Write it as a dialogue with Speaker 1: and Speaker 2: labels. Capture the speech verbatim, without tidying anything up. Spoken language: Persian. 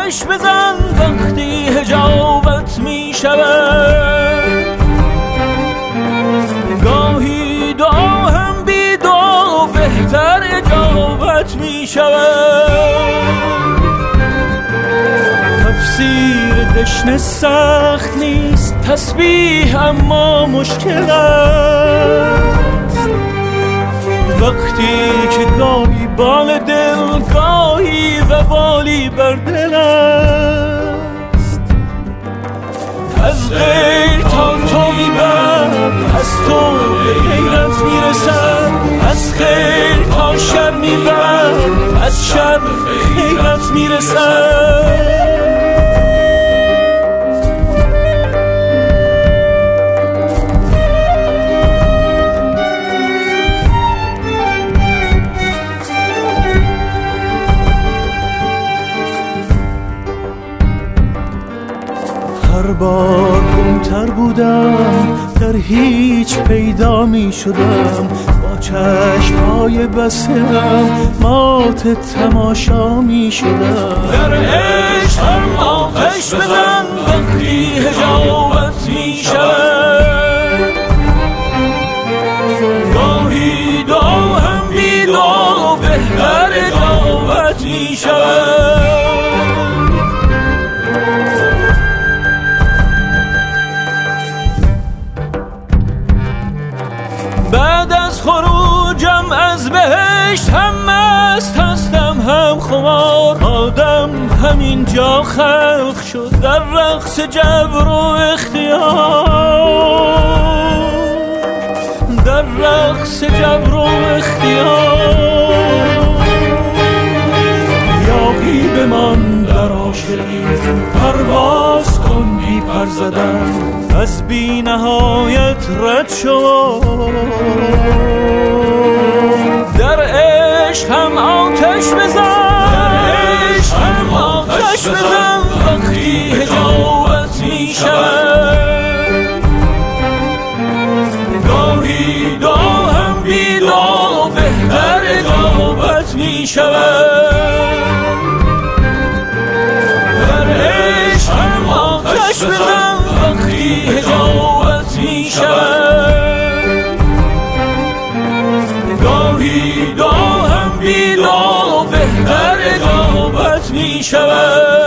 Speaker 1: آتش بزن وقتی حجابت می شود. گاهی دعا هم بی دعا بهتر اجابت می شود. تفسیر دشنه سخت نیست، تسبیح اما مشکل است. وقتی که گاهی بال دل، گاهی وبالی بر دل است. از غیر تا تو میبرد، از تو به غیرت میرسد. از خیر تا شر میبرد، از شر به غیرت میرسد. هر بار گمتر بودم، در هیچ پیدا می شدم. با چشمهای بستم مات تماشا می شدم. در عشق هم آتش بزن وقتی حجابت می شود. گاهی دعا هم بی دعا بهتر اجابت می شود. بعد از خروجم از بهشت هم مست هستم هم خمار. آدم همینجا خلق شد در رقص جبر و اختیار. در رقص جبر و اختیار. یاقی بمان در عاشقی، پرواز کن بی پر زدن. از بی نهایت رد شو. در عشق هم آتش بزن. در عشق هم آتش بزن وقتی حجابت می شود. گاهی دعا هم بی دعا بهتر اجابت می شود. در عشق هم آتش بزن وقتی حجابت می شود. گاهی دعا هم بی دعا بهتر اجابت می شود.